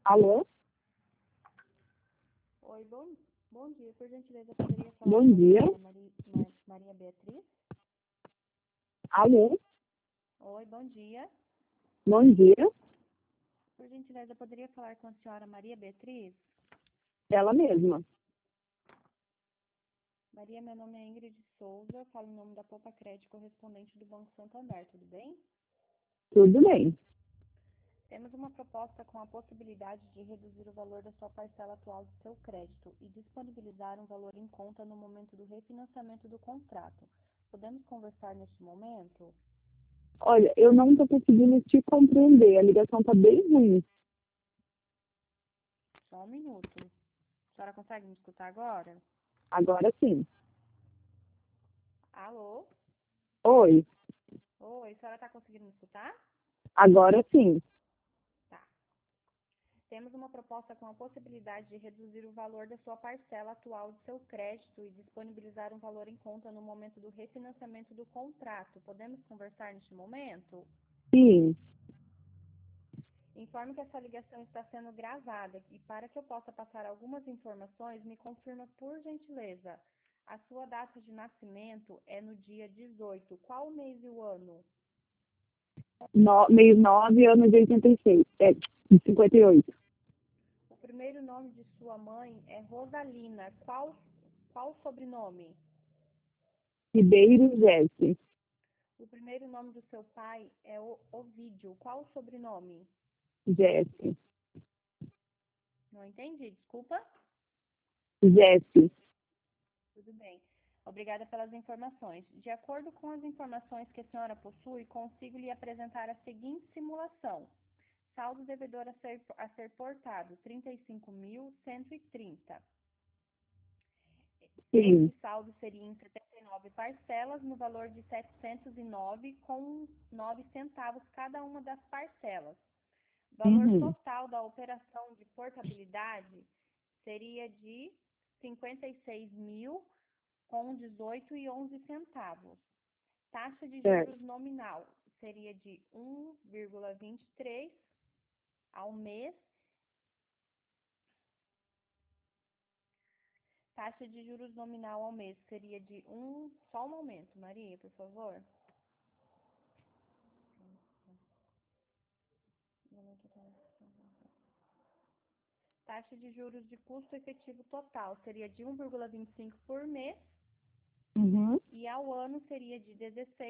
Alô? Oi, bom dia. Por gentileza, poderia falar Bom com a dia. senhora Maria Beatriz? Alô? Oi, bom dia. Bom dia. Por gentileza, poderia falar com a senhora Maria Beatriz? Ela mesma. Maria, meu nome é Ingrid Souza, falo em nome da Poupa Crédito correspondente do Banco Santander, tudo bem? Tudo bem. Temos uma proposta com a possibilidade de reduzir o valor da sua parcela atual do seu crédito e disponibilizar um valor em conta no momento do refinanciamento do contrato. Podemos conversar neste momento? Olha, eu não estou conseguindo te compreender. A ligação está bem ruim. Só um minuto. A senhora consegue me escutar agora? Agora sim. Alô? Oi. Oi, a senhora está conseguindo me escutar? Agora sim. Tá. Temos uma proposta com a possibilidade de reduzir o valor da sua parcela atual do seu crédito e disponibilizar um valor em conta no momento do refinanciamento do contrato. Podemos conversar neste momento? Sim. Informe que essa ligação está sendo gravada e para que eu possa passar algumas informações, me confirma por gentileza. A sua data de nascimento é no dia 18. Qual o mês e o ano? Mês 9, ano de 86. De 58. O primeiro nome de sua mãe é Rosalina. Qual o sobrenome? Ribeiro Jesse. O primeiro nome do seu pai é Ovídio. Qual o sobrenome? Jesse. Não entendi, desculpa. Jesse. Tudo bem. Obrigada pelas informações. De acordo com as informações que a senhora possui, consigo lhe apresentar a seguinte simulação. Saldo devedor a ser portado, 35.130. Sim. Esse saldo seria em 79 parcelas, no valor de 709, com 9 centavos cada uma das parcelas. O valor total da operação de portabilidade seria de 56.000 com 18,11 centavos. Taxa de juros nominal seria de 1,23 ao mês. Taxa de juros nominal ao mês seria de Só um momento, Maria, por favor. Taxa de juros de custo efetivo total seria de 1,25 por mês. E ao ano seria de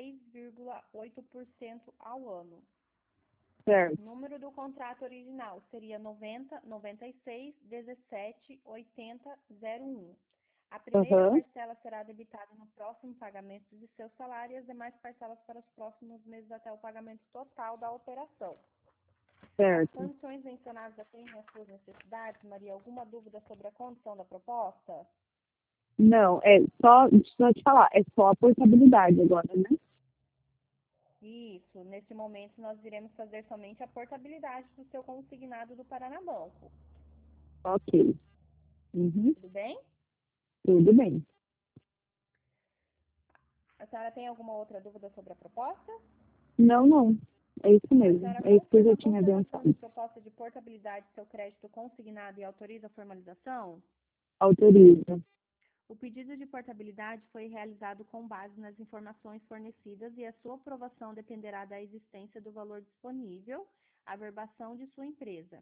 16,8% ao ano. Certo. O número do contrato original seria 90, 96, 17, 80, 01. A primeira parcela será debitada no próximo pagamento de seu salário e as demais parcelas para os próximos meses até o pagamento total da operação. Certo. As condições mencionadas atendem às suas necessidades, Maria? Alguma dúvida sobre a condição da proposta? Não, deixa eu te falar, é só a portabilidade agora, né? Isso, nesse momento nós iremos fazer somente a portabilidade do seu consignado do Paranabanco. Ok. Tudo bem? Tudo bem. A senhora tem alguma outra dúvida sobre a proposta? Não. É isso A mesmo. senhora É isso que eu confirma já a tinha confirmação de pensado. proposta de portabilidade do seu crédito consignado e autoriza a formalização? Autoriza. O pedido de portabilidade foi realizado com base nas informações fornecidas e a sua aprovação dependerá da existência do valor disponível, a verbação de sua empresa,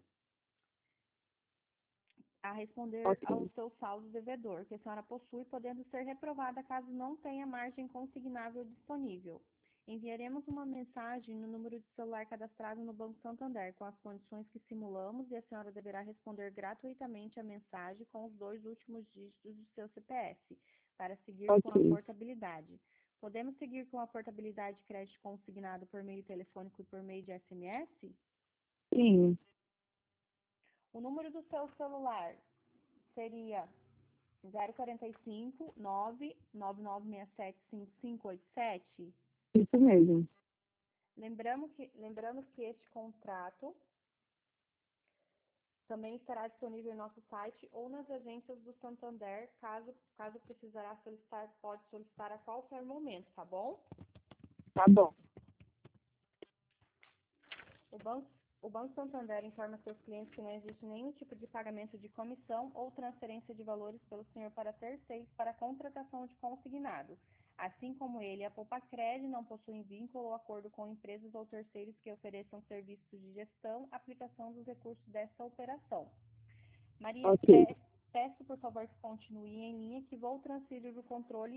a responder ao seu saldo devedor, que a senhora possui, podendo ser reprovada caso não tenha margem consignável disponível. Enviaremos uma mensagem no número de celular cadastrado no Banco Santander com as condições que simulamos e a senhora deverá responder gratuitamente a mensagem com os 2 últimos dígitos do seu CPF para seguir com a portabilidade. Podemos seguir com a portabilidade de crédito consignado por meio telefônico e por meio de SMS? Sim. O número do seu celular seria 045 99967 5587. Isso mesmo. Lembrando que este contrato também estará disponível em nosso site ou nas agências do Santander, caso precisará solicitar, pode solicitar a qualquer momento, tá bom? Tá bom. O Banco Santander informa seus clientes que não existe nenhum tipo de pagamento de comissão ou transferência de valores pelo senhor para terceiros para a contratação de consignado. Assim como ele, a Poupacred não possui vínculo ou acordo com empresas ou terceiros que ofereçam serviços de gestão, aplicação dos recursos dessa operação. Maria, Ok. peço por favor que continue em linha que vou transferir o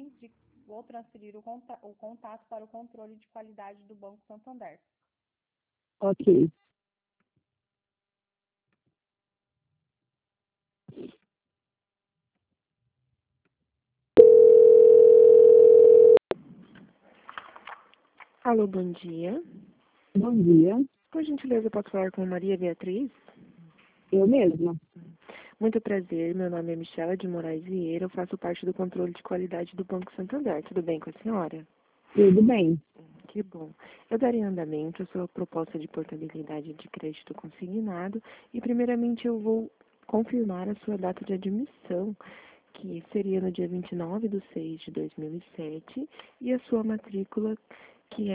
contato para o controle de qualidade do Banco Santander. Ok. Alô, bom dia. Bom dia. Por gentileza, posso falar com Maria Beatriz? Eu mesma. Muito prazer, meu nome é Michela de Moraes Vieira, eu faço parte do controle de qualidade do Banco Santander. Tudo bem com a senhora? Tudo bem. Que bom. Eu darei andamento à sua proposta de portabilidade de crédito consignado e, primeiramente, eu vou confirmar a sua data de admissão, que seria no dia 29/6/2007, e a sua matrícula, que é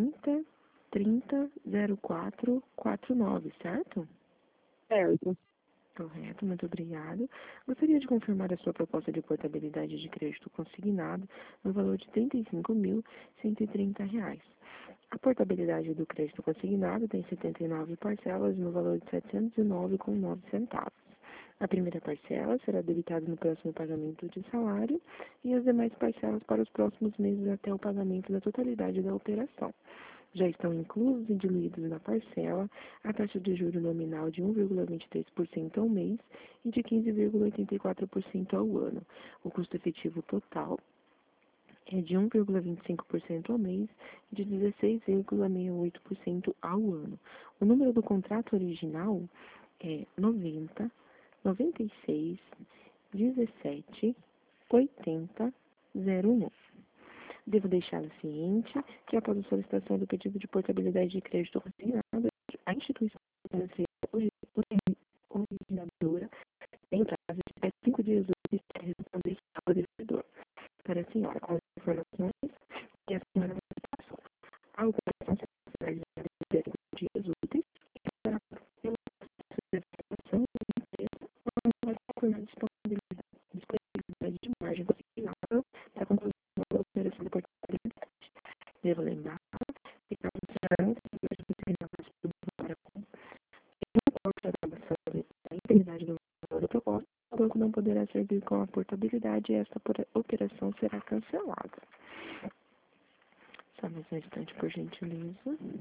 40300449, certo? Certo. Correto, muito obrigado. Gostaria de confirmar a sua proposta de portabilidade de crédito consignado no valor de R$ 35.130. A portabilidade do crédito consignado tem 79 parcelas no valor de R$ 709,09. A primeira parcela será debitada no próximo pagamento de salário e as demais parcelas para os próximos meses até o pagamento da totalidade da operação. Já estão inclusos e diluídos na parcela a taxa de juro nominal de 1,23% ao mês e de 15,84% ao ano. O custo efetivo total é de 1,25% ao mês e de 16,68% ao ano. O número do contrato original é 90 96 17 80 01. Devo deixá-la ciente que, após a solicitação do pedido de portabilidade de crédito consignado, a instituição financeira originadora tem prazo de até 5 dias úteis para responder ao devedor. Para a senhora, com as informações que a senhora me passou, a operação será realizada em até 5 dias úteis e será pela informação da empresa quando vai confirmar a disponibilidade de margem consignável para a conclusão da operação de portabilidade. Devo lembrar que caso o senhor não tenha mais consignado para a aprovação da integridade do valor da proposta, o banco não poderá servir com a portabilidade e esta operação será cancelada. Só mais um instante, por gentileza.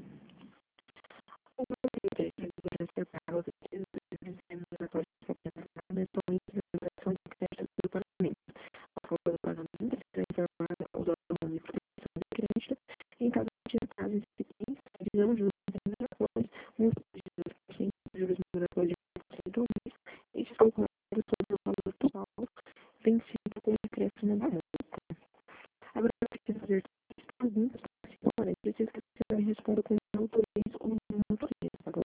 O banco deverá ser pago aos após a operação de crédito do pagamento. A folga do pagamento será informada ao órgão de proteção de crédito em caso de atraso existente, não juros remunerações, multas de 2%, juros remunerações de 1% ao mês, estes calculados sobre o valor total vencido com o acréscimo da multa. Agora eu preciso fazer 3 perguntas para a senhora e preciso que a senhora me responda com autoriza ou não autoriza, tá bom?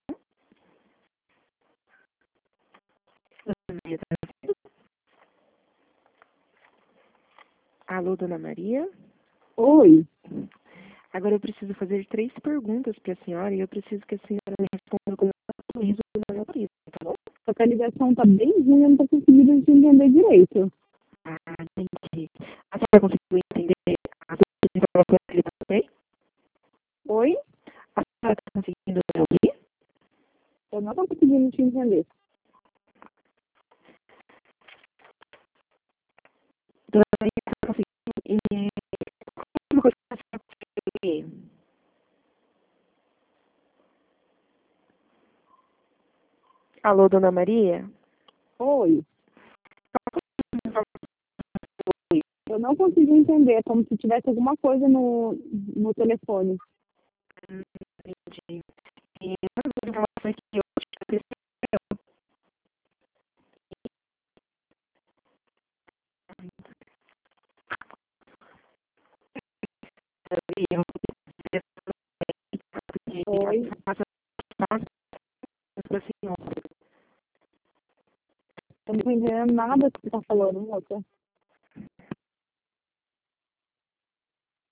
Alô, Dona Maria? Oi. Agora eu preciso fazer 3 perguntas para a senhora e eu preciso que a senhora me responda com autoriza ou não autoriza, tá bom? Só que a ligação tá bem ruim, eu não tô conseguindo te entender direito. Ah, entendi. A senhora conseguiu entender as informações que ele passei? Oi? A senhora está conseguindo me ouvir? Eu não tô conseguindo te entender. Dona Maria, está conseguindo uma coisa que a senhora conseguiu ouvir? Alô, Dona Maria? Oi. Eu não consigo entender, é como se tivesse alguma coisa no telefone. Entendi. E uma das informações que eu te Oi. Eu não tô entendendo nada que você tá falando, moça.